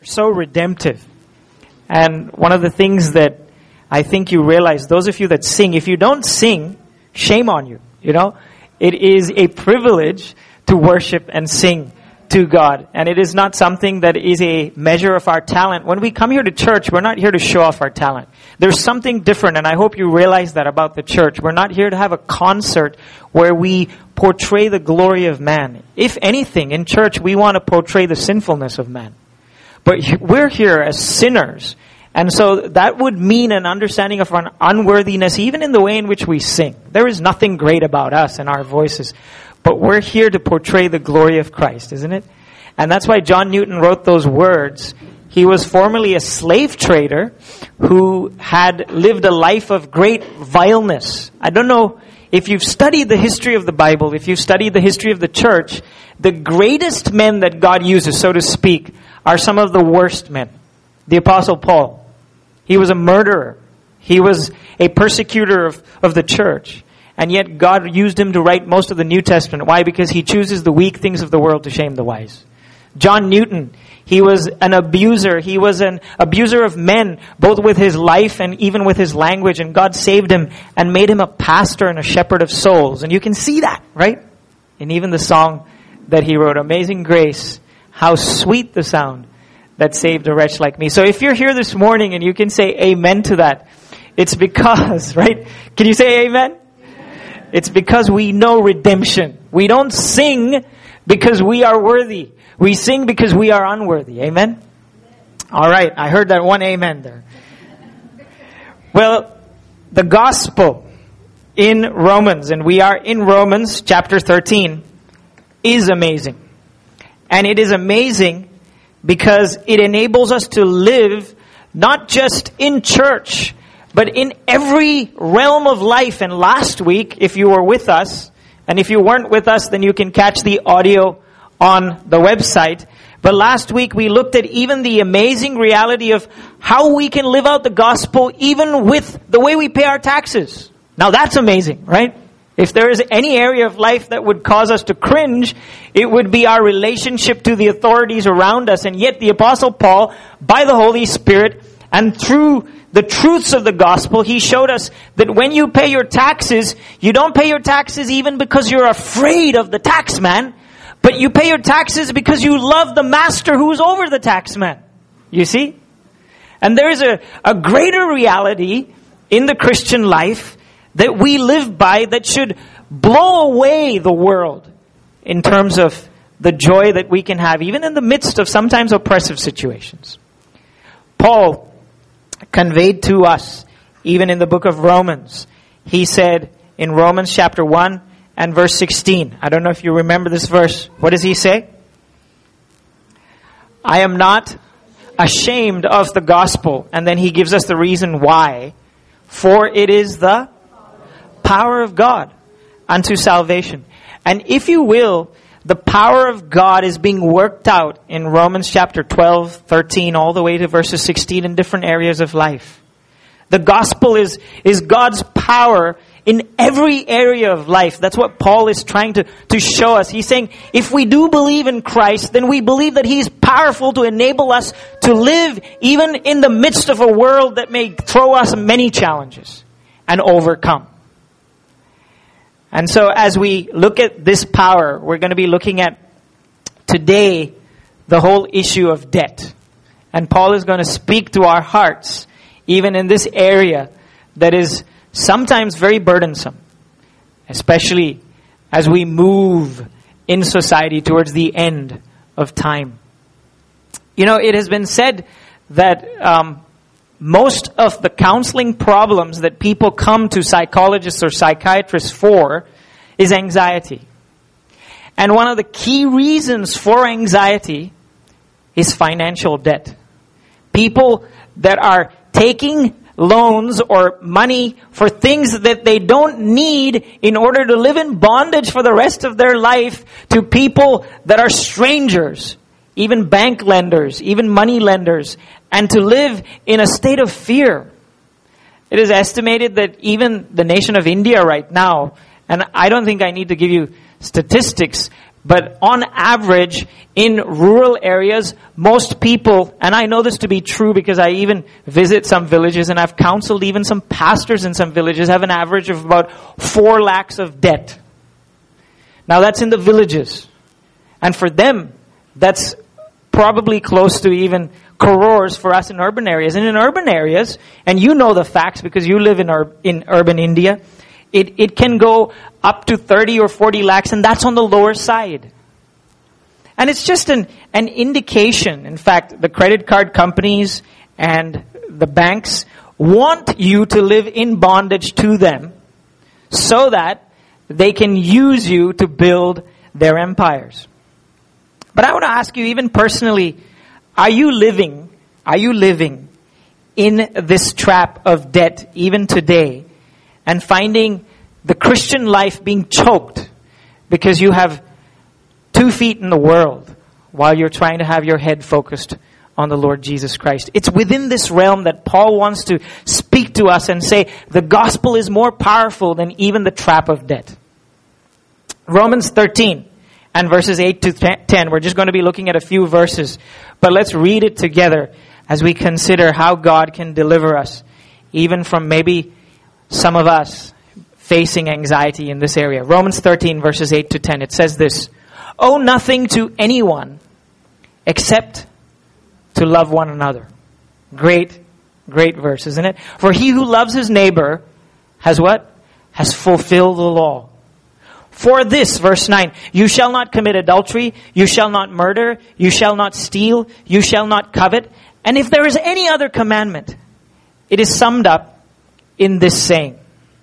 so redemptive. And one of the things that I think you realize, those of you that sing, if you don't sing, shame on you. You know, it is a privilege to worship and sing to God. And it is not something that is a measure of our talent. When we come here to church, we're not here to show off our talent. There's something different, and I hope you realize that about the church. We're not here to have a concert where we portray the glory of man. If anything, in church, we want to portray the sinfulness of man. But we're here as sinners. And so that would mean an understanding of our unworthiness, even in the way in which we sing. There is nothing great about us and our voices. But we're here to portray the glory of Christ, isn't it? And that's why John Newton wrote those words. He was formerly a slave trader who had lived a life of great vileness. I don't know if you've studied the history of the Bible, if you've studied the history of the church, the greatest men that God uses, so to speak, are some of the worst men. The Apostle Paul, he was a murderer. He was a persecutor of the church. And yet God used him to write most of the New Testament. Why? Because he chooses the weak things of the world to shame the wise. John Newton, he was an abuser. He was an abuser of men, both with his life and even with his language. And God saved him and made him a pastor and a shepherd of souls. And you can see that, right? And even the song that he wrote, Amazing Grace, how sweet the sound that saved a wretch like me. So if you're here this morning and you can say amen to that, it's because, right? Can you say amen? It's because we know redemption. We don't sing because we are worthy. We sing because we are unworthy. Amen? All right. I heard that one amen there. Well, the gospel in Romans, and we are in Romans chapter 13, is amazing. And it is amazing because it enables us to live not just in church, but in every realm of life. And last week, if you were with us, and if you weren't with us, then you can catch the audio on the website. But last week, we looked at even the amazing reality of how we can live out the gospel even with the way we pay our taxes. Now that's amazing, right? If there is any area of life that would cause us to cringe, it would be our relationship to the authorities around us. And yet the Apostle Paul, by the Holy Spirit, and through the truths of the gospel, he showed us that when you pay your taxes, you don't pay your taxes even because you're afraid of the tax man, but you pay your taxes because you love the master who is over the tax man. You see? And there is a greater reality in the Christian life that we live by that should blow away the world in terms of the joy that we can have, even in the midst of sometimes oppressive situations. Paul conveyed to us, even in the book of Romans, he said in Romans chapter 1 and verse 16, I don't know if you remember this verse. What does he say? I am not ashamed of the gospel. And then he gives us the reason why. For it is the power of God unto salvation. And if you will, the power of God is being worked out in Romans chapter 12, 13, all the way to verses 16 in different areas of life. The gospel is God's power in every area of life. That's what Paul is trying to show us. He's saying, if we do believe in Christ, then we believe that He's powerful to enable us to live even in the midst of a world that may throw us many challenges and overcome. And so as we look at this power, we're going to be looking at today the whole issue of debt. And Paul is going to speak to our hearts, even in this area that is sometimes very burdensome, especially as we move in society towards the end of time. You know, it has been said that most of the counseling problems that people come to psychologists or psychiatrists for is anxiety. And one of the key reasons for anxiety is financial debt. People that are taking loans or money for things that they don't need in order to live in bondage for the rest of their life to people that are strangers, even bank lenders, even money lenders, and to live in a state of fear. It is estimated that even the nation of India right now, and I don't think I need to give you statistics, But on average, in rural areas, most people, and I know this to be true because I even visit some villages and I've counseled even some pastors in some villages, have an average of about 4 lakhs of debt. Now that's in the villages. And for them, that's probably close to even crores for us in urban areas. And in urban areas, and you know the facts because you live in urban India, it can go up to 30 or 40 lakhs, and that's on the lower side. And it's just an indication. In fact, the credit card companies and the banks want you to live in bondage to them so that they can use you to build their empires. But I want to ask you, even personally, are you living in this trap of debt even today and finding the Christian life being choked because you have 2 feet in the world while you're trying to have your head focused on the Lord Jesus Christ? It's within this realm that Paul wants to speak to us and say the gospel is more powerful than even the trap of debt. Romans 13 and verses 8 to 10. We're just going to be looking at a few verses, but let's read it together as we consider how God can deliver us even from maybe some of us facing anxiety in this area. Romans 13 verses 8 to 10. It says this: "Owe nothing to anyone except to love one another." Great verse, isn't it? "For he who loves his neighbor has what? Has fulfilled the law. For this," verse 9, "you shall not commit adultery, you shall not murder, you shall not steal, you shall not covet. And if there is any other commandment, it is summed up in this saying,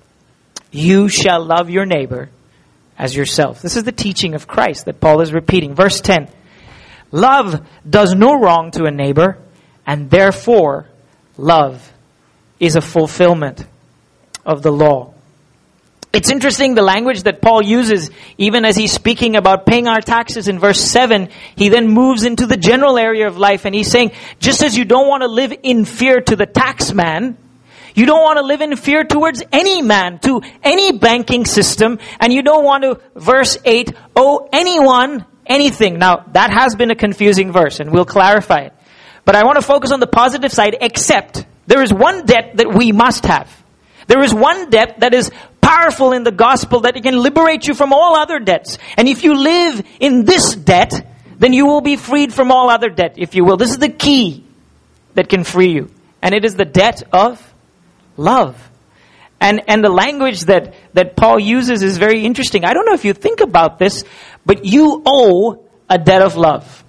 you shall love your neighbor as yourself." This is the teaching of Christ that Paul is repeating. Verse 10, "Love does no wrong to a neighbor, and therefore love is a fulfillment of the law." It's interesting the language that Paul uses even as he's speaking about paying our taxes in verse 7. He then moves into the general area of life and he's saying, just as you don't want to live in fear to the tax man, you don't want to live in fear towards any man, to any banking system, and you don't want to, verse 8, owe anyone anything. Now, that has been a confusing verse, and we'll clarify it. But I want to focus on the positive side, except there is one debt that we must have. There is one debt that is powerful in the gospel that it can liberate you from all other debts. And if you live in this debt, then you will be freed from all other debt, if you will. This is the key that can free you. And it is the debt of love. And the language that Paul uses is very interesting. I don't know if you think about this, but you owe a debt of love.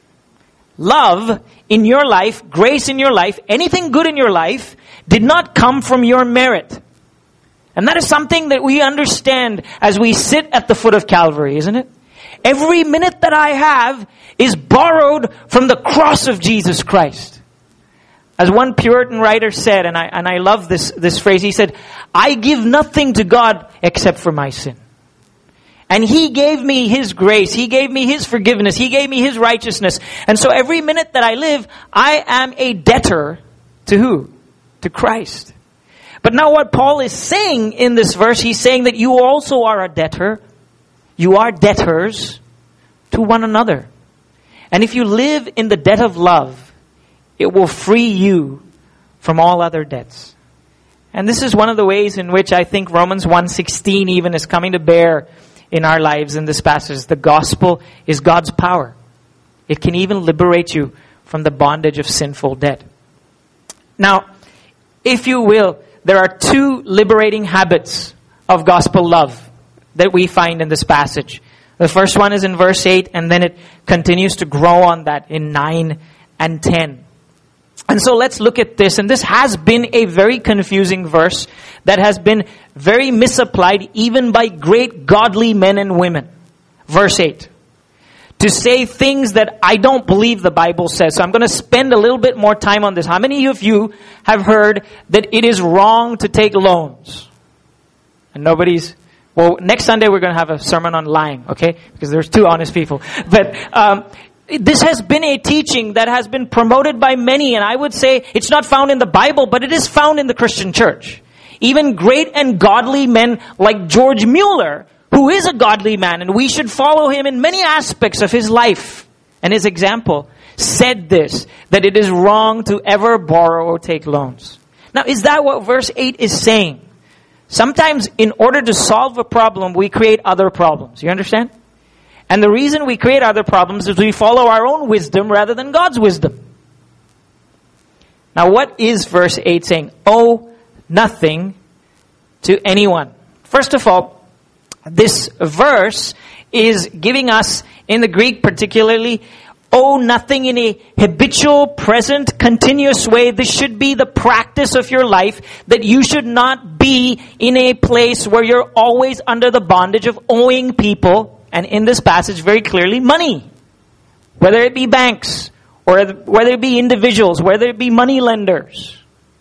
Love in your life, grace in your life, anything good in your life did not come from your merit. And that is something that we understand as we sit at the foot of Calvary, isn't it? Every minute that I have is borrowed from the cross of Jesus Christ. As one Puritan writer said, and I love this phrase, he said, "I give nothing to God except for my sin. And He gave me His grace. He gave me His forgiveness. He gave me His righteousness. And so every minute that I live, I am a debtor to who? To Christ." But now what Paul is saying in this verse, he's saying that you also are a debtor. You are debtors to one another. And if you live in the debt of love, it will free you from all other debts. And this is one of the ways in which I think Romans 1:16 even is coming to bear in our lives in this passage. The gospel is God's power. It can even liberate you from the bondage of sinful debt. Now, if you will, there are 2 liberating habits of gospel love that we find in this passage. The first one is in verse 8, and then it continues to grow on that in 9 and 10. And so let's look at this. And this has been a very confusing verse that has been very misapplied even by great godly men and women. Verse 8. To say things that I don't believe the Bible says. So I'm going to spend a little bit more time on this. How many of you have heard that it is wrong to take loans? And nobody's... Well, next Sunday we're going to have a sermon on lying, okay? Because there's 2 honest people. But this has been a teaching that has been promoted by many, and I would say it's not found in the Bible, but it is found in the Christian church. Even great and godly men like George Mueller, who is a godly man, and we should follow him in many aspects of his life and his example, said this, that it is wrong to ever borrow or take loans. Now, is that what verse 8 is saying? Sometimes in order to solve a problem, we create other problems. You understand? And the reason we create other problems is we follow our own wisdom rather than God's wisdom. Now, what is verse 8 saying? Owe nothing to anyone. First of all, this verse is giving us, in the Greek particularly, owe nothing in a habitual, present, continuous way. This should be the practice of your life, that you should not be in a place where you're always under the bondage of owing people, and in this passage very clearly, money. Whether it be banks, or whether it be individuals, whether it be money lenders.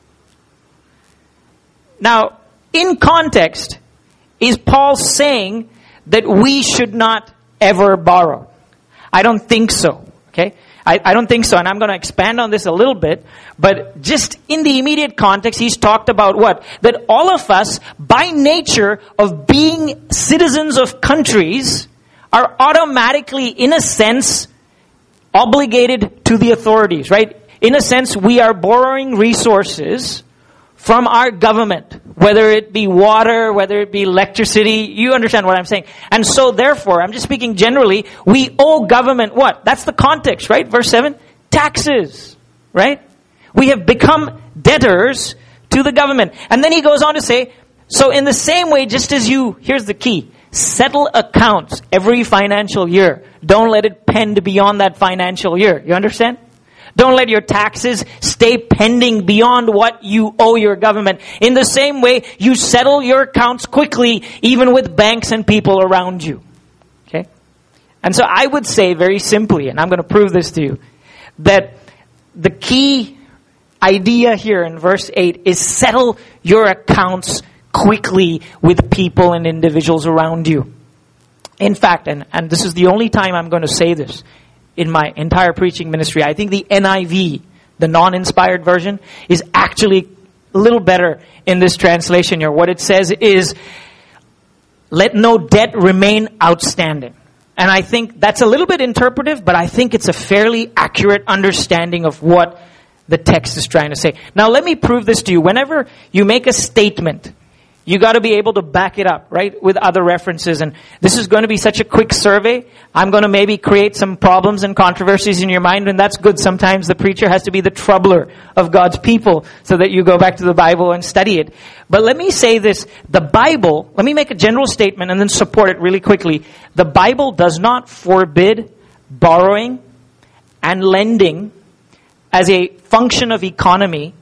Now, in context, is Paul saying that we should not ever borrow? I don't think so. Okay? I don't think so, and I'm going to expand on this a little bit, but just in the immediate context, he's talked about what? That all of us, by nature of being citizens of countries, are automatically, in a sense, obligated to the authorities, right? In a sense, we are borrowing resources from our government, whether it be water, whether it be electricity. You understand what I'm saying. And so therefore, I'm just speaking generally, we owe government what? That's the context, right? Verse 7, taxes, right? We have become debtors to the government. And then he goes on to say, so in the same way, just as you, here's the key, settle accounts every financial year. Don't let it pend beyond that financial year. You understand? Don't let your taxes stay pending beyond what you owe your government. In the same way, you settle your accounts quickly, even with banks and people around you. Okay? And so I would say very simply, and I'm going to prove this to you, that the key idea here in verse 8 is settle your accounts quickly with people and individuals around you. In fact, and this is the only time I'm going to say this in my entire preaching ministry, I think the NIV, the non-inspired version, is actually a little better in this translation here. What it says is, let no debt remain outstanding. And I think that's a little bit interpretive, but I think it's a fairly accurate understanding of what the text is trying to say. Now let me prove this to you. Whenever you make a statement, you got to be able to back it up, right, with other references. And this is going to be such a quick survey. I'm going to maybe create some problems and controversies in your mind, and that's good. Sometimes the preacher has to be the troubler of God's people so that you go back to the Bible and study it. But let me say this. The Bible, let me make a general statement and then support it really quickly. The Bible does not forbid borrowing and lending as a function of economy.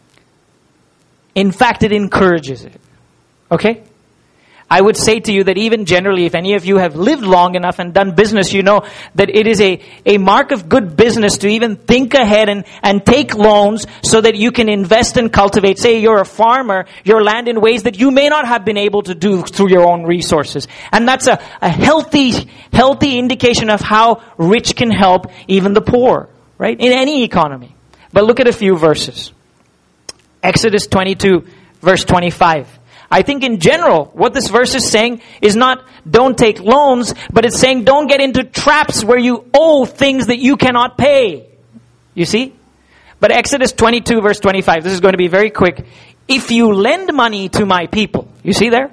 In fact, it encourages it. Okay? I would say to you that even generally, if any of you have lived long enough and done business, you know that it is a mark of good business to even think ahead and take loans so that you can invest and cultivate. Say you're a farmer, your land in ways that you may not have been able to do through your own resources. And that's a healthy indication of how rich can help even the poor, right? In any economy. But look at a few verses. Exodus 22, verse 25. I think in general, what this verse is saying is not don't take loans, but it's saying don't get into traps where you owe things that you cannot pay. You see? But Exodus 22 verse 25, this is going to be very quick. If you lend money to my people, you see there?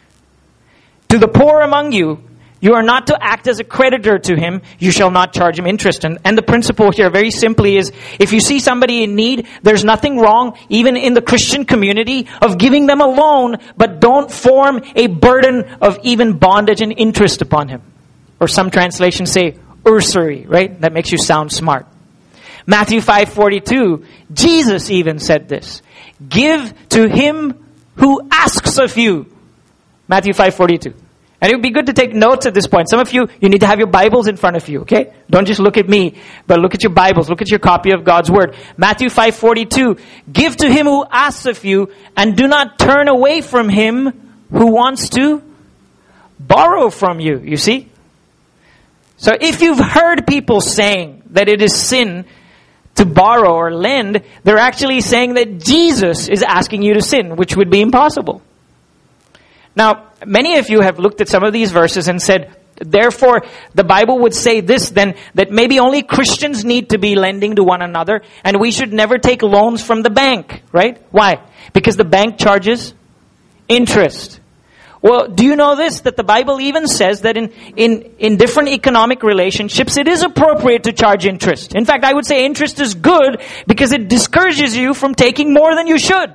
To the poor among you, you are not to act as a creditor to him. You shall not charge him interest. And the principle here very simply is, if you see somebody in need, there's nothing wrong, even in the Christian community, of giving them a loan, but don't form a burden of even bondage and interest upon him. Or some translations say usury, right? That makes you sound smart. Matthew 5:42, Jesus even said this. Give to him who asks of you. Matthew 5:42. And it would be good to take notes at this point. Some of you need to have your Bibles in front of you, okay? Don't just look at me, but look at your Bibles. Look at your copy of God's Word. Matthew 5:42, give to him who asks of you, and do not turn away from him who wants to borrow from you. You see? So if you've heard people saying that it is sin to borrow or lend, they're actually saying that Jesus is asking you to sin, which would be impossible. Now, many of you have looked at some of these verses and said, therefore, the Bible would say this then, that maybe only Christians need to be lending to one another, and we should never take loans from the bank, right? Why? Because the bank charges interest. Well, do you know this? That the Bible even says that in different economic relationships, it is appropriate to charge interest. In fact, I would say interest is good because it discourages you from taking more than you should.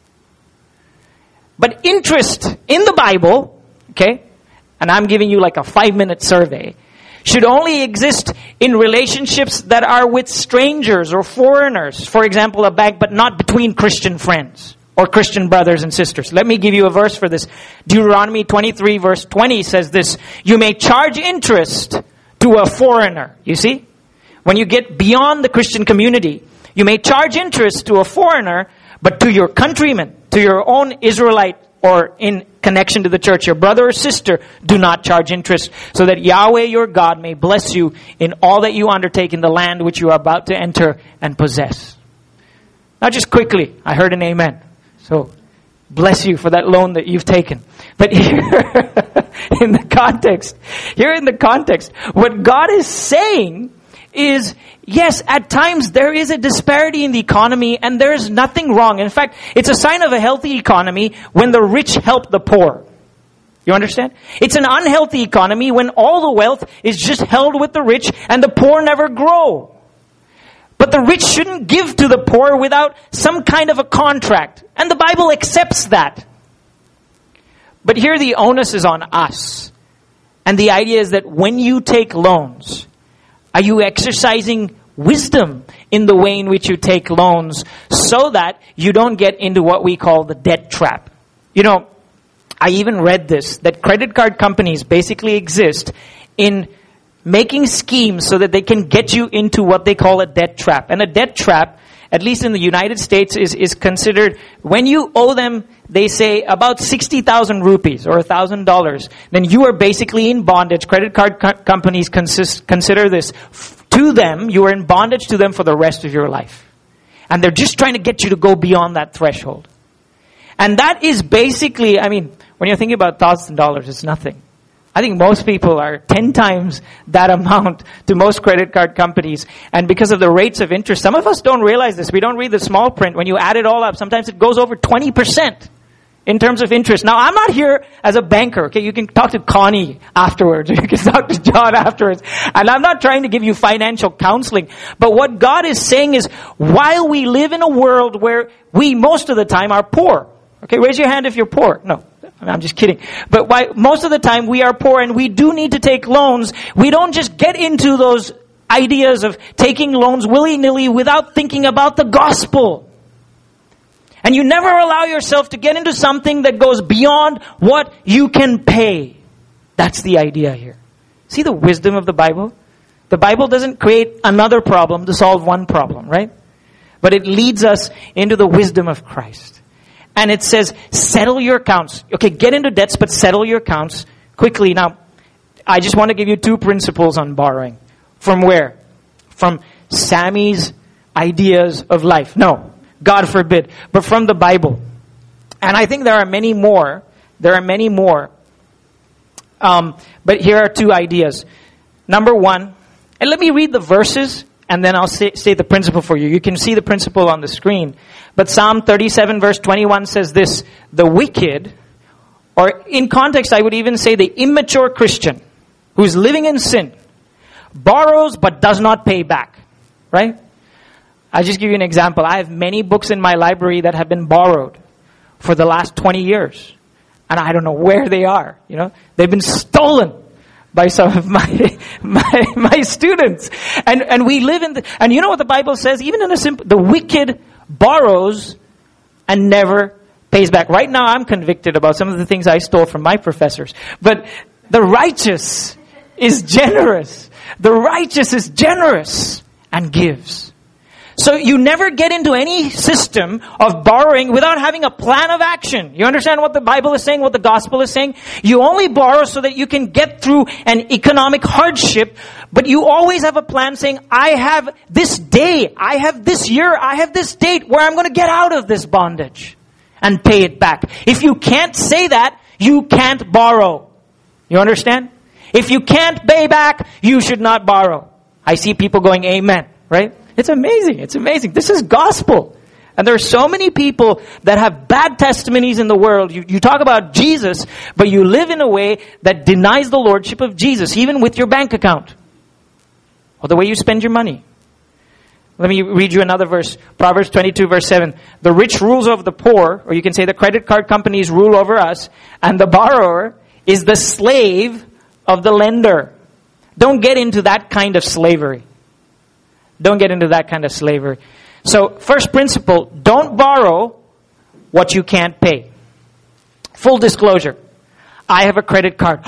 But interest in the Bible, okay, and I'm giving you like a 5-minute survey, should only exist in relationships that are with strangers or foreigners. For example, a bank, but not between Christian friends or Christian brothers and sisters. Let me give you a verse for this. Deuteronomy 23 verse 20 says this, you may charge interest to a foreigner. You see? When you get beyond the Christian community, you may charge interest to a foreigner, but to your countrymen, to your own Israelite or in connection to the church, your brother or sister, do not charge interest, so that Yahweh your God may bless you in all that you undertake in the land which you are about to enter and possess. Now just quickly, I heard an amen. So, bless you for that loan that you've taken. But here, in the context, what God is saying is, yes, at times there is a disparity in the economy and there's nothing wrong. In fact, it's a sign of a healthy economy when the rich help the poor. You understand? It's an unhealthy economy when all the wealth is just held with the rich and the poor never grow. But the rich shouldn't give to the poor without some kind of a contract. And the Bible accepts that. But here the onus is on us. And the idea is that when you take loans, are you exercising wisdom in the way in which you take loans so that you don't get into what we call the debt trap? You know, I even read this, that credit card companies basically exist in making schemes so that they can get you into what they call a debt trap. And a debt trap, at least in the United States, is considered, when you owe them, they say, about 60,000 rupees or $1,000, then you are basically in bondage. Credit card companies consider this. To them, you are in bondage to them for the rest of your life. And they're just trying to get you to go beyond that threshold. And that is basically, I mean, when you're thinking about $1,000, it's nothing. I think most people are 10 times that amount to most credit card companies. And because of the rates of interest, some of us don't realize this. We don't read the small print. When you add it all up, sometimes it goes over 20% in terms of interest. Now, I'm not here as a banker, okay? You can talk to Connie afterwards, or you can talk to John afterwards. And I'm not trying to give you financial counseling. But what God is saying is, while we live in a world where we most of the time are poor, okay? Raise your hand if you're poor. No. I'm just kidding. But most of the time we are poor and we do need to take loans. We don't just get into those ideas of taking loans willy-nilly without thinking about the gospel. And you never allow yourself to get into something that goes beyond what you can pay. That's the idea here. See the wisdom of the Bible? The Bible doesn't create another problem to solve one problem, right? But it leads us into the wisdom of Christ. And it says, settle your accounts. Okay, get into debts, but settle your accounts quickly. Now, I just want to give you 2 principles on borrowing. From where? From Sammy's ideas of life. No, God forbid. But from the Bible. And I think there are many more. But here are 2 ideas. Number 1, and let me read the verses, and then I'll say the principle for you. You can see the principle on the screen. But Psalm 37 verse 21 says this, the wicked, or in context I would even say the immature Christian, who's living in sin, borrows but does not pay back. Right? I'll just give you an example. I have many books in my library that have been borrowed for the last 20 years. And I don't know where they are. You know, they've been stolen by some of my students. And we live in and you know what the Bible says? Even in the wicked borrows and never pays back. Right now I'm convicted about some of the things I stole from my professors. But the righteous is generous. The righteous is generous and gives. So you never get into any system of borrowing without having a plan of action. You understand what the Bible is saying, what the gospel is saying? You only borrow so that you can get through an economic hardship, but you always have a plan saying, I have this day, I have this year, I have this date where I'm going to get out of this bondage and pay it back. If you can't say that, you can't borrow. You understand? If you can't pay back, you should not borrow. I see people going, amen, right? It's amazing. It's amazing. This is gospel. And there are so many people that have bad testimonies in the world. You talk about Jesus, but you live in a way that denies the lordship of Jesus, even with your bank account or the way you spend your money. Let me read you another verse. Proverbs 22 verse 7. The rich rules over the poor, or you can say the credit card companies rule over us, and the borrower is the slave of the lender. Don't get into that kind of slavery. Don't get into that kind of slavery. So, first principle, don't borrow what you can't pay. Full disclosure. I have a credit card.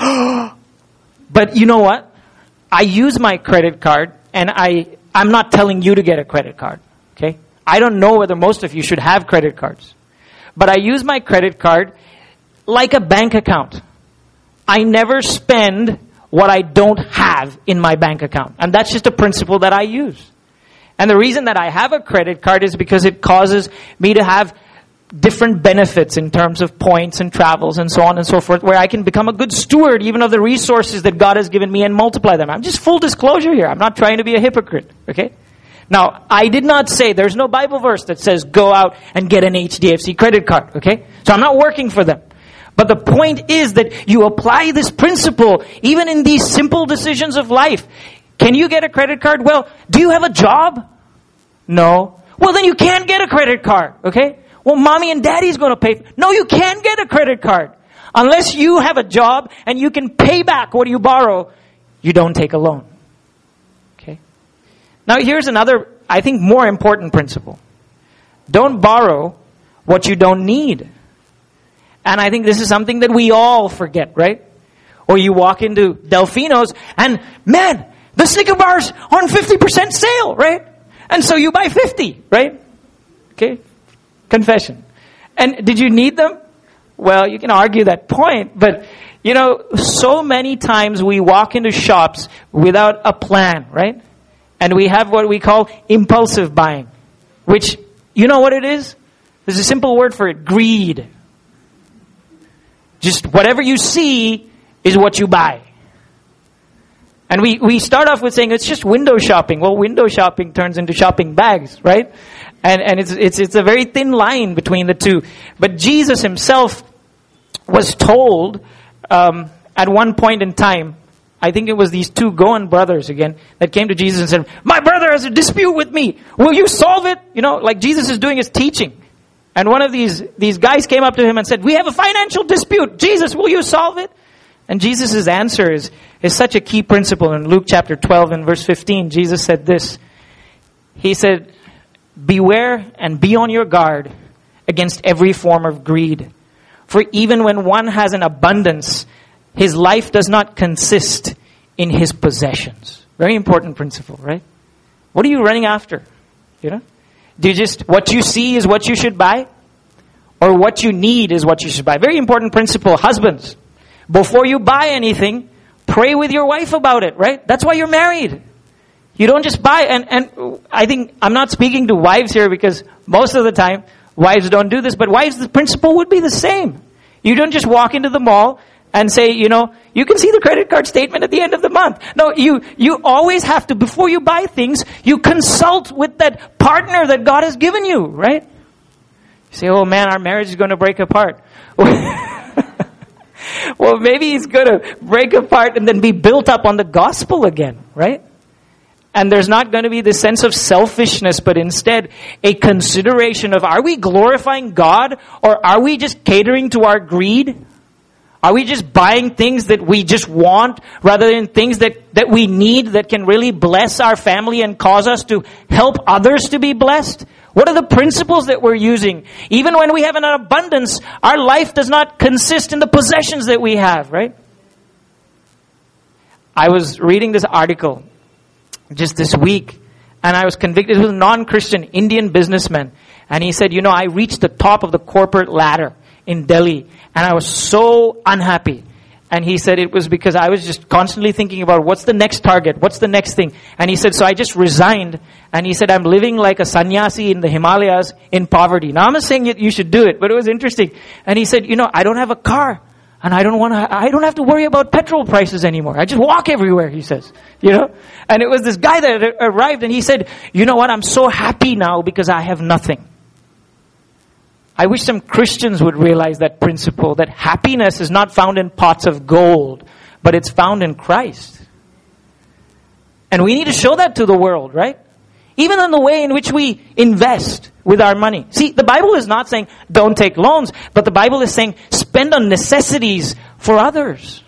But you know what? I use my credit card, and I'm not telling you to get a credit card. Okay? I don't know whether most of you should have credit cards. But I use my credit card like a bank account. I never spend what I don't have in my bank account. And that's just a principle that I use. And the reason that I have a credit card is because it causes me to have different benefits in terms of points and travels and so on and so forth, where I can become a good steward even of the resources that God has given me and multiply them. I'm just full disclosure here. I'm not trying to be a hypocrite. Okay? Now, I did not say, there's no Bible verse that says go out and get an HDFC credit card. Okay? So I'm not working for them. But the point is that you apply this principle even in these simple decisions of life. Can you get a credit card? Well, do you have a job? No. Well, then you can't get a credit card. Okay? Well, mommy and daddy's going to pay. No, you can't get a credit card. Unless you have a job and you can pay back what you borrow, you don't take a loan. Okay? Now, here's another, I think, more important principle. Don't borrow what you don't need. And I think this is something that we all forget, right? Or you walk into Delfino's and, man, the Snicker bar's on 50% sale, right? And so you buy 50, right? Okay? Confession. And did you need them? Well, you can argue that point, but you know, so many times we walk into shops without a plan, right? And we have what we call impulsive buying, which, you know what it is? There's a simple word for it: greed. Just whatever you see is what you buy. And we start off with saying it's just window shopping. Well, window shopping turns into shopping bags, right? And it's a very thin line between the two. But Jesus himself was told at one point in time, I think it was these two Goen brothers again, that came to Jesus and said, my brother has a dispute with me. Will you solve it? You know, like Jesus is doing his teaching. And one of these guys came up to him and said, we have a financial dispute. Jesus, will you solve it? And Jesus' answer is such a key principle. In Luke chapter 12 and verse 15, Jesus said this. He said, beware and be on your guard against every form of greed. For even when one has an abundance, his life does not consist in his possessions. Very important principle, right? What are you running after? You know? Do you just, what you see is what you should buy? Or what you need is what you should buy? Very important principle. Husbands, before you buy anything, pray with your wife about it, right? That's why you're married. You don't just buy, and I think, I'm not speaking to wives here because most of the time, wives don't do this, but wives, the principle would be the same. You don't just walk into the mall and say, you know, you can see the credit card statement at the end of the month. No, you always have to, before you buy things, you consult with that partner that God has given you, right? You say, oh man, our marriage is going to break apart. Well, maybe it's going to break apart and then be built up on the gospel again, right? And there's not going to be this sense of selfishness, but instead a consideration of, are we glorifying God or are we just catering to our greed? Are we just buying things that we just want rather than things that we need that can really bless our family and cause us to help others to be blessed? What are the principles that we're using? Even when we have an abundance, our life does not consist in the possessions that we have, right? I was reading this article just this week, and I was convicted. It was a non-Christian Indian businessman, and he said, you know, I reached the top of the corporate ladder in Delhi, and I was so unhappy. And he said it was because I was just constantly thinking about what's the next target, what's the next thing. And he said, so I just resigned. And he said, I'm living like a sannyasi in the Himalayas in poverty. Now I'm not saying you should do it, but it was interesting. And he said, you know, I don't have a car. And I don't have to worry about petrol prices anymore. I just walk everywhere, he says. And it was this guy that arrived and he said, you know what, I'm so happy now because I have nothing. I wish some Christians would realize that principle, that happiness is not found in pots of gold, but it's found in Christ. And we need to show that to the world, right? Even in the way in which we invest with our money. See, the Bible is not saying don't take loans, but the Bible is saying spend on necessities for others.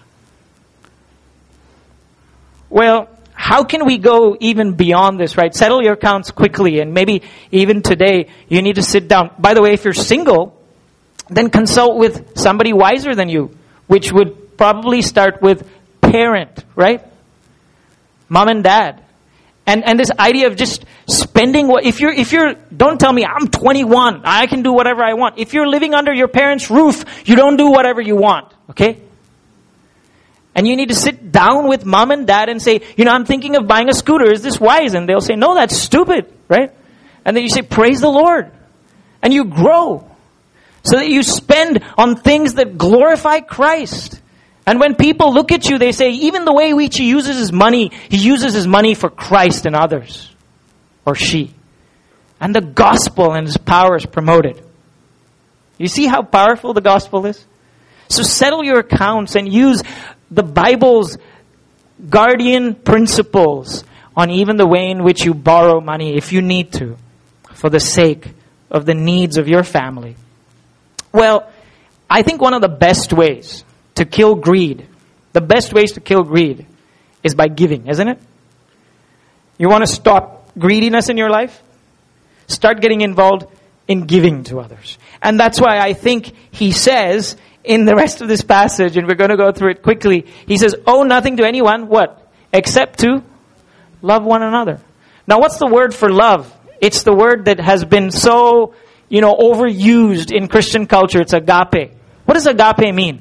Well, how can we go even beyond this, right? Settle your accounts quickly, and maybe even today you need to sit down. By the way, if you're single, then consult with somebody wiser than you, which would probably start with parent, right? Mom and dad. And this idea of just spending if you're don't tell me I'm 21, I can do whatever I want. If you're living under your parents' roof, you don't do whatever you want, okay? And you need to sit down with mom and dad and say, I'm thinking of buying a scooter. Is this wise? And they'll say, no, that's stupid, right? And then you say, praise the Lord. And you grow so that you spend on things that glorify Christ. And when people look at you, they say, even the way in which he uses his money for Christ and others. Or she. And the gospel and his power is promoted. You see how powerful the gospel is? So settle your accounts and use the Bible's guardian principles on even the way in which you borrow money, if you need to, for the sake of the needs of your family. Well, I think one of the best ways to kill greed, is by giving, isn't it? You want to stop greediness in your life? Start getting involved in giving to others. And that's why I think he says in the rest of this passage, and we're going to go through it quickly, he says, owe nothing to anyone, what? Except to love one another. Now what's the word for love? It's the word that has been so, overused in Christian culture. It's agape. What does agape mean?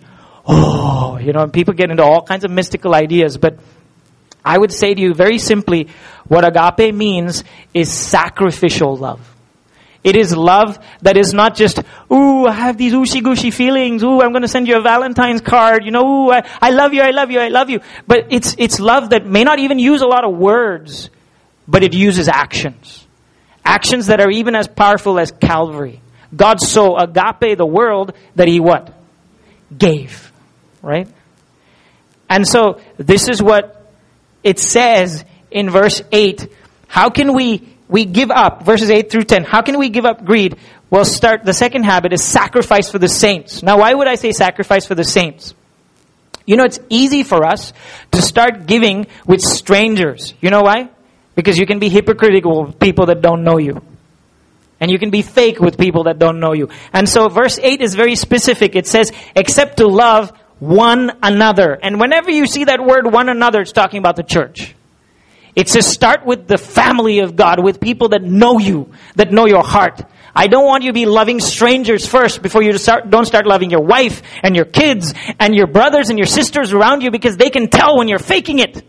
People get into all kinds of mystical ideas, but I would say to you very simply, what agape means is sacrificial love. It is love that is not just, I have these ooshy-gooshy feelings. I'm going to send you a Valentine's card. I love you, I love you, I love you. But it's love that may not even use a lot of words, but it uses actions. Actions that are even as powerful as Calvary. God so agape the world that he what? Gave. Right? And so this is what it says in verse 8. How can we give up, verses 8 through 10, how can we give up greed? Well, the second habit is sacrifice for the saints. Now, why would I say sacrifice for the saints? It's easy for us to start giving with strangers. You know why? Because you can be hypocritical with people that don't know you. And you can be fake with people that don't know you. And so verse 8 is very specific. It says, except to love one another. And whenever you see that word one another, it's talking about the church. It says start with the family of God, with people that know you, that know your heart. I don't want you to be loving strangers first before you don't start loving your wife and your kids and your brothers and your sisters around you, because they can tell when you're faking it.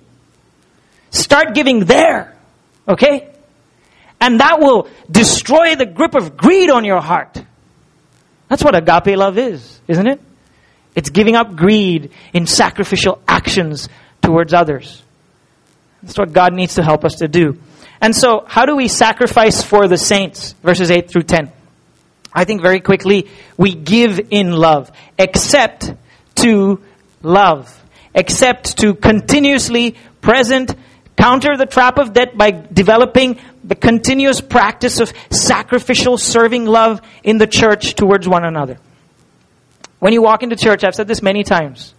Start giving there. Okay? And that will destroy the grip of greed on your heart. That's what agape love is, isn't it? It's giving up greed in sacrificial actions towards others. That's what God needs to help us to do. And so, how do we sacrifice for the saints? Verses 8 through 10. I think very quickly, we give in love. Except to love. Except to continuously present, counter the trap of debt by developing the continuous practice of sacrificial serving love in the church towards one another. When you walk into church, I've said this many times.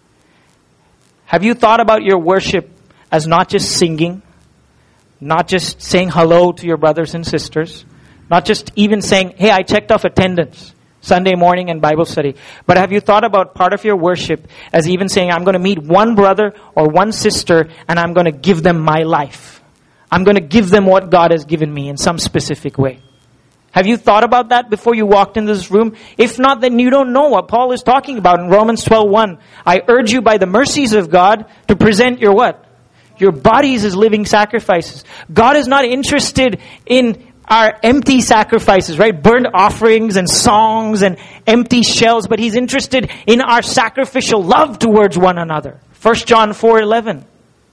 Have you thought about your worship as not just singing, not just saying hello to your brothers and sisters, not just even saying, hey, I checked off attendance Sunday morning and Bible study, but have you thought about part of your worship as even saying, I'm going to meet one brother or one sister and I'm going to give them my life. I'm going to give them what God has given me in some specific way. Have you thought about that before you walked into this room? If not, then you don't know what Paul is talking about in Romans 12:1. I urge you by the mercies of God to present your what? Your bodies as living sacrifices. God is not interested in our empty sacrifices, right? Burnt offerings and songs and empty shells, but He's interested in our sacrificial love towards one another. 1 John 4:11.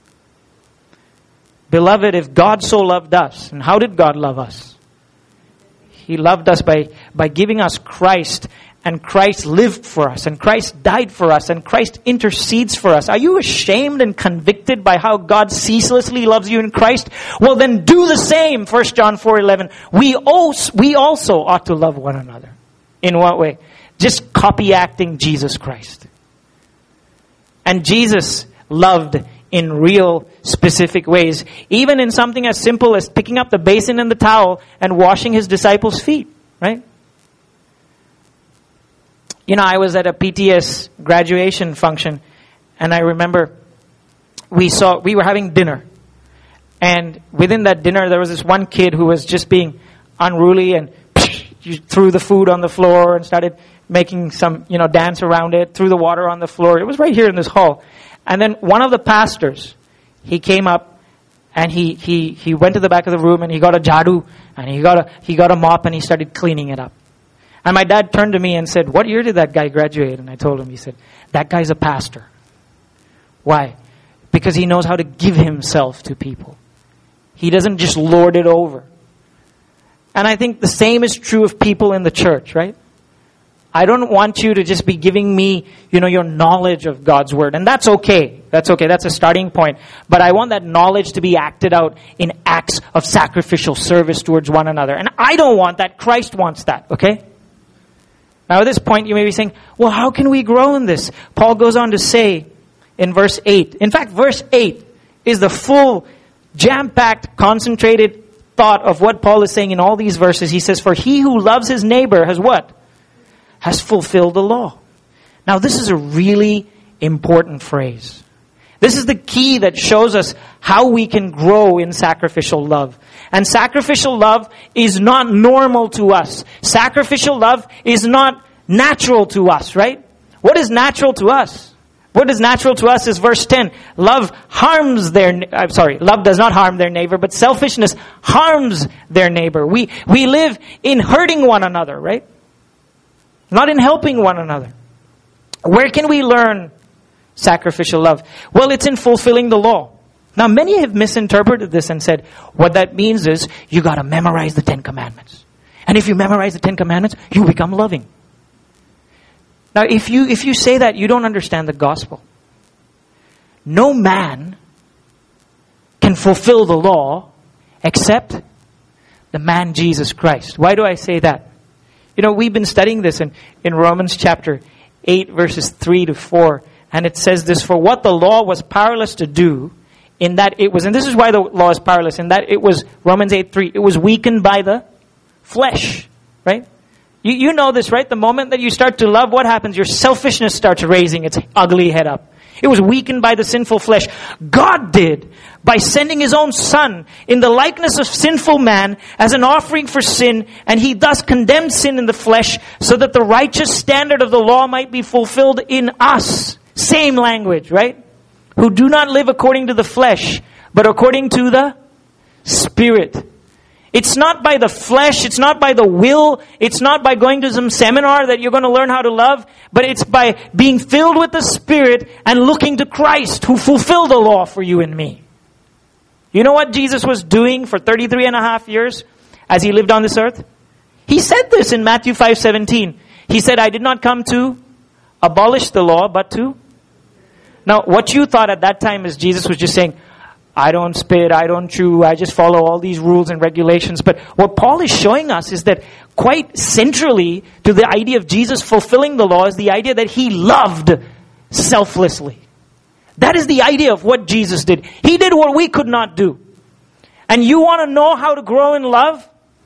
Beloved, if God so loved us, and how did God love us? He loved us by giving us Christ, and Christ lived for us, and Christ died for us, and Christ intercedes for us. Are you ashamed and convicted by how God ceaselessly loves you in Christ? Well, then do the same. 1 John 4:11. We also ought to love one another. In what way? Just copy acting Jesus Christ. And Jesus loved in real specific ways, even in something as simple as picking up the basin and the towel and washing His disciples' feet, right? You know, I was at a PTS graduation function, and I remember we were having dinner. And within that dinner, there was this one kid who was just being unruly and threw the food on the floor and started making some, dance around it, threw the water on the floor. It was right here in this hall. And then one of the pastors, he came up and he went to the back of the room and he got a jadu and he got a mop and he started cleaning it up. And my dad turned to me and said, "What year did that guy graduate?" And I told him, he said, "That guy's a pastor." Why? Because he knows how to give himself to people. He doesn't just lord it over. And I think the same is true of people in the church, right? I don't want you to just be giving me, your knowledge of God's Word. And that's okay. That's okay. That's a starting point. But I want that knowledge to be acted out in acts of sacrificial service towards one another. And I don't want that. Christ wants that, okay? Now at this point you may be saying, well, how can we grow in this? Paul goes on to say in verse 8. In fact, verse 8 is the full, jam-packed, concentrated thought of what Paul is saying in all these verses. He says, "For he who loves his neighbor has what? Has fulfilled the law." Now this is a really important phrase. This is the key that shows us how we can grow in sacrificial love. And sacrificial love is not normal to us. Sacrificial love is not natural to us, right? What is natural to us? What is natural to us is verse 10. Love does not harm their neighbor, but selfishness harms their neighbor. We live in hurting one another, right? Not in helping one another. Where can we learn sacrificial love? Well, it's in fulfilling the law. Now, many have misinterpreted this and said, what that means is you got to memorize the 10 Commandments. And if you memorize the 10 Commandments, you become loving. Now, if you say that, you don't understand the gospel. No man can fulfill the law except the man Jesus Christ. Why do I say that? We've been studying this in Romans chapter 8, verses 3 to 4. And it says this, "For what the law was powerless to do, in that it was," and this is why the law is powerless, in that it was, Romans 8:3, it was weakened by the flesh, right? You know this, right? The moment that you start to love, what happens? Your selfishness starts raising its ugly head up. It was weakened by the sinful flesh. God did by sending His own Son in the likeness of sinful man as an offering for sin, and He thus condemned sin in the flesh so that the righteous standard of the law might be fulfilled in us. Same language, right? Who do not live according to the flesh, but according to the Spirit. It's not by the flesh, it's not by the will, it's not by going to some seminar that you're going to learn how to love, but it's by being filled with the Spirit and looking to Christ who fulfilled the law for you and me. You know what Jesus was doing for 33 and a half years as He lived on this earth? He said this in Matthew 5:17. He said, "I did not come to abolish the law, but to..." Now, what you thought at that time is Jesus was just saying, I don't spit, I don't chew, I just follow all these rules and regulations. But what Paul is showing us is that quite centrally to the idea of Jesus fulfilling the law is the idea that He loved selflessly. That is the idea of what Jesus did. He did what we could not do. And you want to know how to grow in love?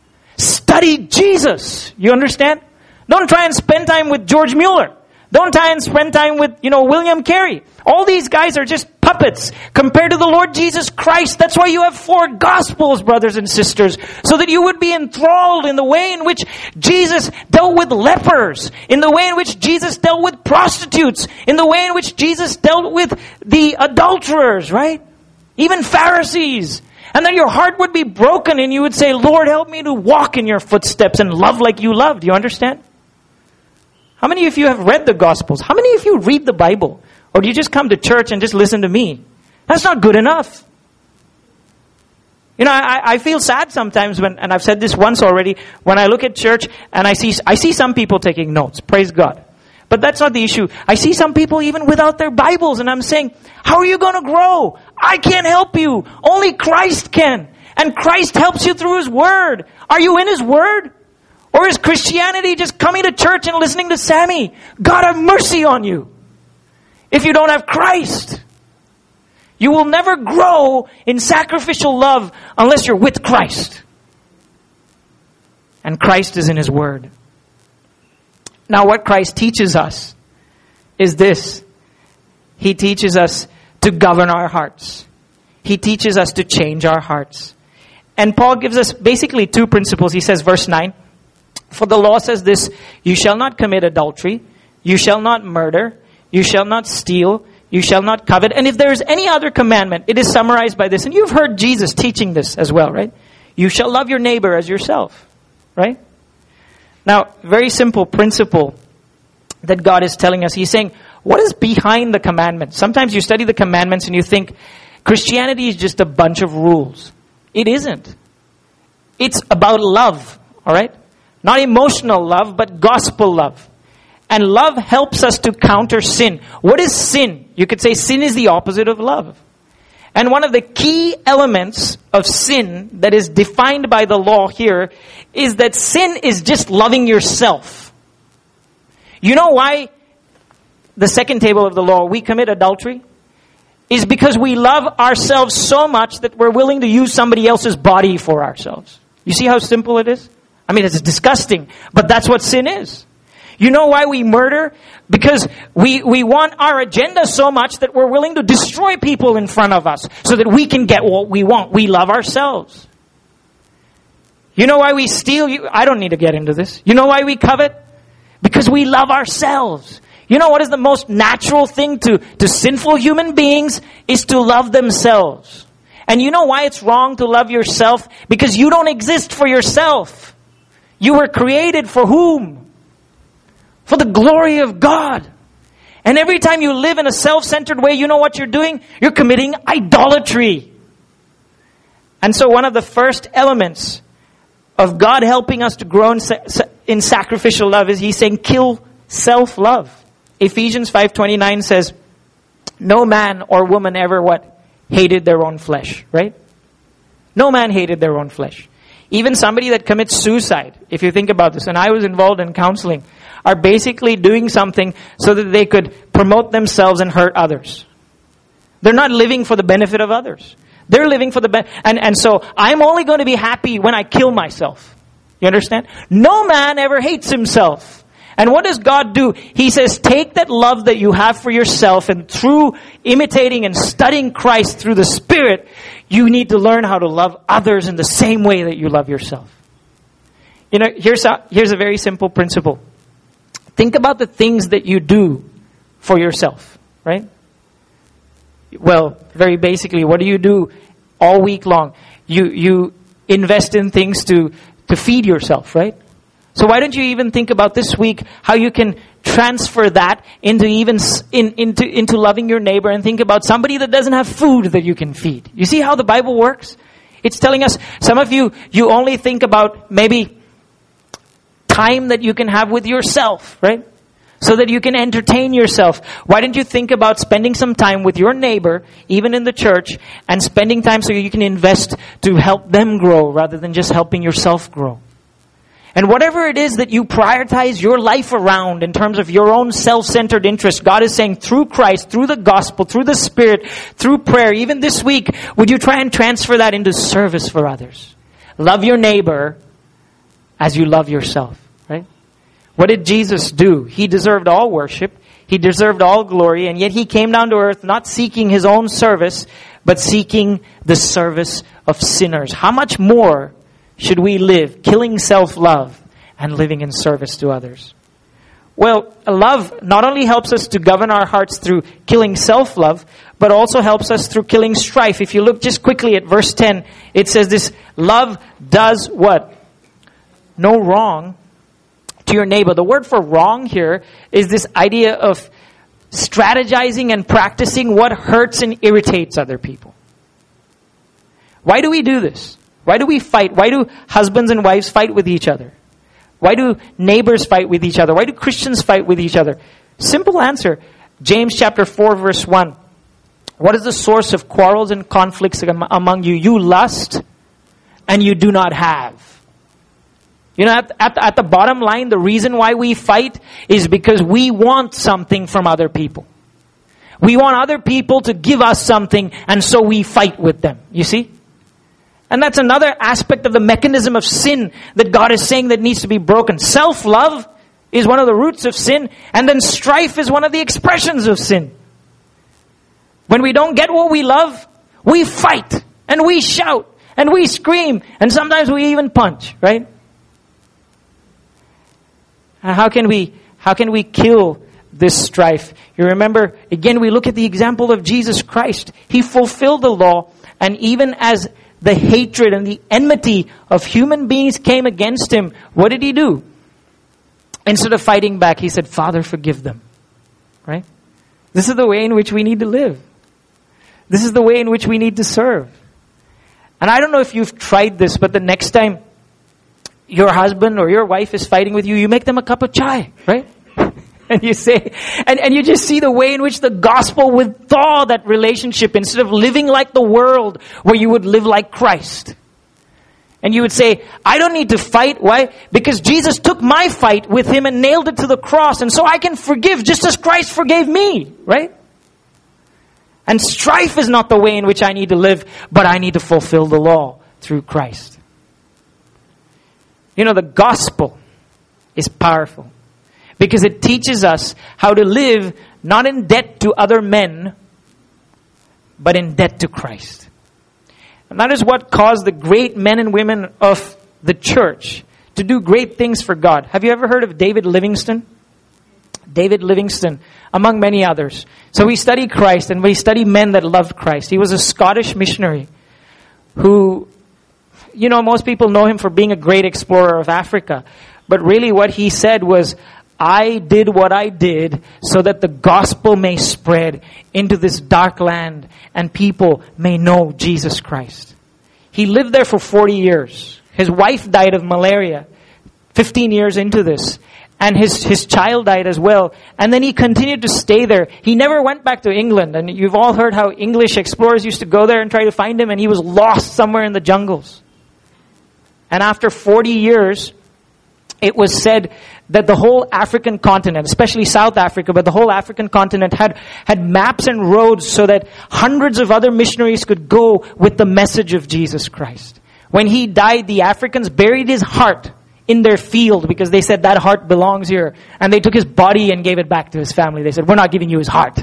Study Jesus. You understand? Don't try and spend time with George Mueller. Don't try and spend time with, William Carey. All these guys are just puppets compared to the Lord Jesus Christ. That's why you have 4 Gospels, brothers and sisters, so that you would be enthralled in the way in which Jesus dealt with lepers, in the way in which Jesus dealt with prostitutes, in the way in which Jesus dealt with the adulterers, right? Even Pharisees. And then your heart would be broken and you would say, Lord, help me to walk in your footsteps and love like you love. Do you understand? How many of you have read the Gospels? How many of you read the Bible? Or do you just come to church and just listen to me? That's not good enough. You know, I feel sad sometimes when, and I've said this once already, when I look at church and I see some people taking notes. Praise God. But that's not the issue. I see some people even without their Bibles, and I'm saying, how are you going to grow? I can't help you. Only Christ can. And Christ helps you through His Word. Are you in His Word? Or is Christianity just coming to church and listening to Sammy? God have mercy on you. If you don't have Christ, you will never grow in sacrificial love unless you're with Christ. And Christ is in His Word. Now what Christ teaches us is this. He teaches us to govern our hearts. He teaches us to change our hearts. And Paul gives us basically two principles. He says, verse 9, for the law says this, you shall not commit adultery, you shall not murder, you shall not steal, you shall not covet. And if there is any other commandment, it is summarized by this. And you've heard Jesus teaching this as well, right? You shall love your neighbor as yourself, right? Now, very simple principle that God is telling us. He's saying, what is behind the commandments? Sometimes you study the commandments and you think Christianity is just a bunch of rules. It isn't. It's about love, all right? Not emotional love, but gospel love. And love helps us to counter sin. What is sin? You could say sin is the opposite of love. And one of the key elements of sin that is defined by the law here is that sin is just loving yourself. You know why the second table of the law, we commit adultery? Is because we love ourselves so much that we're willing to use somebody else's body for ourselves. You see how simple it is? I mean, it's disgusting, but that's what sin is. You know why we murder? Because we want our agenda so much that we're willing to destroy people in front of us so that we can get what we want. We love ourselves. You know why we steal? I don't need to get into this. You know why we covet? Because we love ourselves. You know what is the most natural thing to sinful human beings? Is to love themselves. And you know why it's wrong to love yourself? Because you don't exist for yourself. You were created for whom? For the glory of God. And every time you live in a self-centered way, you know what you're doing? You're committing idolatry. And so one of the first elements of God helping us to grow in sacrificial love is He's saying, kill self-love. Ephesians 5:29 says, no man or woman ever what? Hated their own flesh, right? No man hated their own flesh. Even somebody that commits suicide, if you think about this, and I was involved in counseling, are basically doing something so that they could promote themselves and hurt others. They're not living for the benefit of others. They're living for the benefit. And so I'm only going to be happy when I kill myself. You understand? No man ever hates himself. And what does God do? He says, take that love that you have for yourself, and through imitating and studying Christ through the Spirit, you need to learn how to love others in the same way that you love yourself. You know, here's a very simple principle. Think about the things that you do for yourself, right? Well, very basically, what do you do all week long? You invest in things to feed yourself, right? So why don't you even think about this week how you can transfer that into into loving your neighbor, and think about somebody that doesn't have food that you can feed. You see how the Bible works? It's telling us, some of you only think about maybe time that you can have with yourself, right? So that you can entertain yourself. Why don't you think about spending some time with your neighbor, even in the church, and spending time so you can invest to help them grow rather than just helping yourself grow? And whatever it is that you prioritize your life around in terms of your own self-centered interest, God is saying through Christ, through the gospel, through the Spirit, through prayer, even this week, would you try and transfer that into service for others? Love your neighbor as you love yourself, right? What did Jesus do? He deserved all worship. He deserved all glory. And yet He came down to earth not seeking His own service, but seeking the service of sinners. How much more should we live killing self-love and living in service to others? Well, love not only helps us to govern our hearts through killing self-love, but also helps us through killing strife. If you look just quickly at verse 10, it says this, love does what? No wrong to your neighbor. The word for wrong here is this idea of strategizing and practicing what hurts and irritates other people. Why do we do this? Why do we fight? Why do husbands and wives fight with each other? Why do neighbors fight with each other? Why do Christians fight with each other? Simple answer. James chapter 4 verse 1. What is the source of quarrels and conflicts among you? You lust and you do not have. You know, at the bottom line, the reason why we fight is because we want something from other people. We want other people to give us something, and so we fight with them. You see? And that's another aspect of the mechanism of sin that God is saying that needs to be broken. Self-love is one of the roots of sin, and then strife is one of the expressions of sin. When we don't get what we love, we fight, and we shout, and we scream, and sometimes we even punch, right? How can we kill this strife? You remember, again, we look at the example of Jesus Christ. He fulfilled the law, and even as the hatred and the enmity of human beings came against him, what did he do? Instead of fighting back, he said, Father, forgive them. Right? This is the way in which we need to live. This is the way in which we need to serve. And I don't know if you've tried this, but the next time your husband or your wife is fighting with you, you make them a cup of chai, right? And you say, and you just see the way in which the gospel would thaw that relationship instead of living like the world, where you would live like Christ. And you would say, I don't need to fight. Why? Because Jesus took my fight with him and nailed it to the cross. And so I can forgive just as Christ forgave me, right? And strife is not the way in which I need to live, but I need to fulfill the law through Christ. You know, the gospel is powerful because it teaches us how to live not in debt to other men, but in debt to Christ. And that is what caused the great men and women of the church to do great things for God. Have you ever heard of David Livingstone? David Livingstone, among many others. So we study Christ and we study men that loved Christ. He was a Scottish missionary who, you know, most people know him for being a great explorer of Africa. But really what he said was, I did what I did so that the gospel may spread into this dark land and people may know Jesus Christ. He lived there for 40 years. His wife died of malaria 15 years into this. And his child died as well. And then he continued to stay there. He never went back to England. And you've all heard how English explorers used to go there and try to find him. And he was lost somewhere in the jungles. And after 40 years, it was said that the whole African continent, especially South Africa, but the whole African continent had maps and roads so that hundreds of other missionaries could go with the message of Jesus Christ. When he died, the Africans buried his heart in their field because they said that heart belongs here. And they took his body and gave it back to his family. They said, we're not giving you his heart.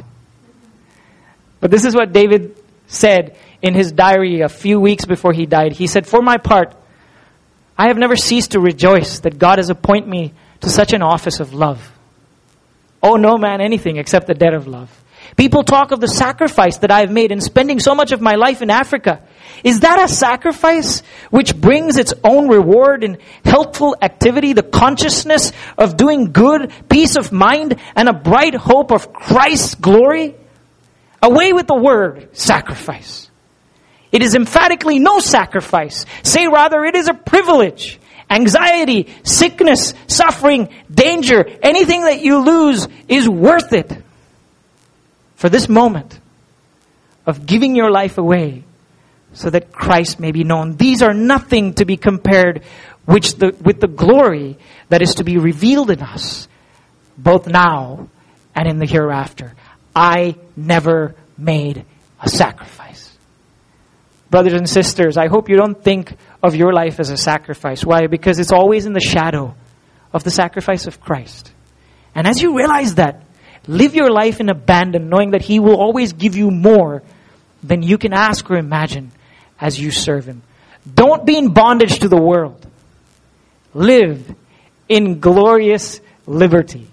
But this is what David said in his diary a few weeks before he died. He said, for my part, I have never ceased to rejoice that God has appointed me to such an office of love. Oh, no man anything except the debt of love. People talk of the sacrifice that I have made in spending so much of my life in Africa. Is that a sacrifice which brings its own reward in healthful activity, the consciousness of doing good, peace of mind, and a bright hope of Christ's glory? Away with the word sacrifice. It is emphatically no sacrifice. Say rather, it is a privilege. Anxiety, sickness, suffering, danger, anything that you lose is worth it for this moment of giving your life away so that Christ may be known. These are nothing to be compared with the glory that is to be revealed in us, both now and in the hereafter. I never made a sacrifice. Brothers and sisters, I hope you don't think of your life as a sacrifice. Why? Because it's always in the shadow of the sacrifice of Christ. And as you realize that, live your life in abandon, knowing that He will always give you more than you can ask or imagine as you serve Him. Don't be in bondage to the world. Live in glorious liberty.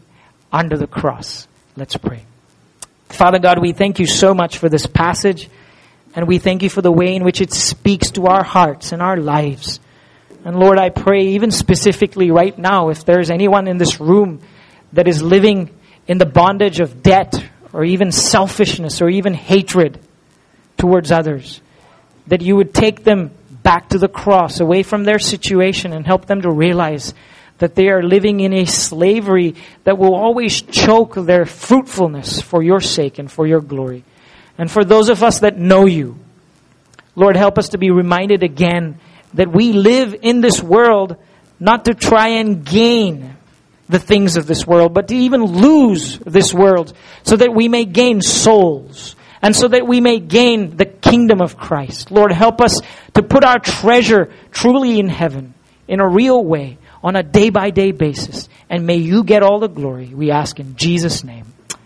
under the cross. Let's pray. Father God, we thank you so much for this passage, and we thank you for the way in which it speaks to our hearts and our lives. And Lord, I pray even specifically right now, if there's anyone in this room that is living in the bondage of debt or even selfishness or even hatred towards others, that you would take them back to the cross, away from their situation, and help them to realize that they are living in a slavery that will always choke their fruitfulness for your sake and for your glory. And for those of us that know you, Lord, help us to be reminded again that we live in this world not to try and gain the things of this world, but to even lose this world so that we may gain souls and so that we may gain the kingdom of Christ. Lord, help us to put our treasure truly in heaven in a real way on a day-by-day basis. And may you get all the glory, we ask in Jesus' name.